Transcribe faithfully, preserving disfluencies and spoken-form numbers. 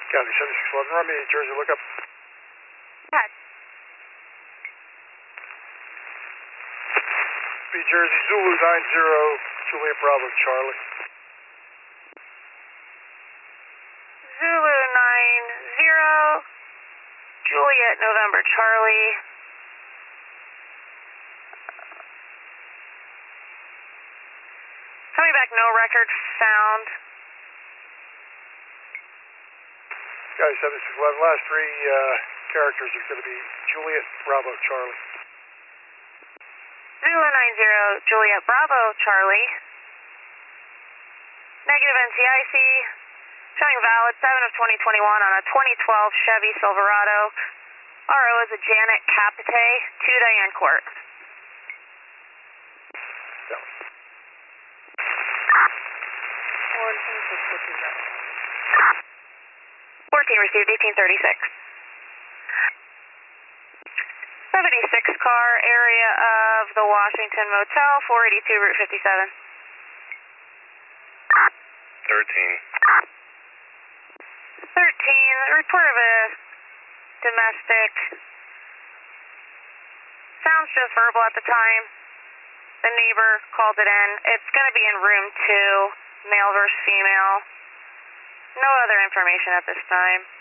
Copy, seventy-six eleven, run me Jersey, look up. Pat. Be Jersey, Zulu nine zero, Juliet Bravo, Charlie. Zulu nine zero, Juliet November Charlie. Coming back, no record found. Guy seventy-six eleven, last three uh, characters are going to be Juliet Bravo, Charlie. Zulu nine zero, Juliet Bravo Charlie. Negative N C I C. Showing valid seven of twenty twenty-one on a twenty twelve Chevy Silverado. R O is a Janet Capite, to Diane Court. Go. fourteen received, eighteen thirty-six. seventy-six car, area of the Washington Motel, four eighty-two Route fifty-seven. thirteen. thirteen, report of a domestic. Sounds just verbal at the time. The neighbor called it in. It's going to be in room two, male versus female. No other information at this time.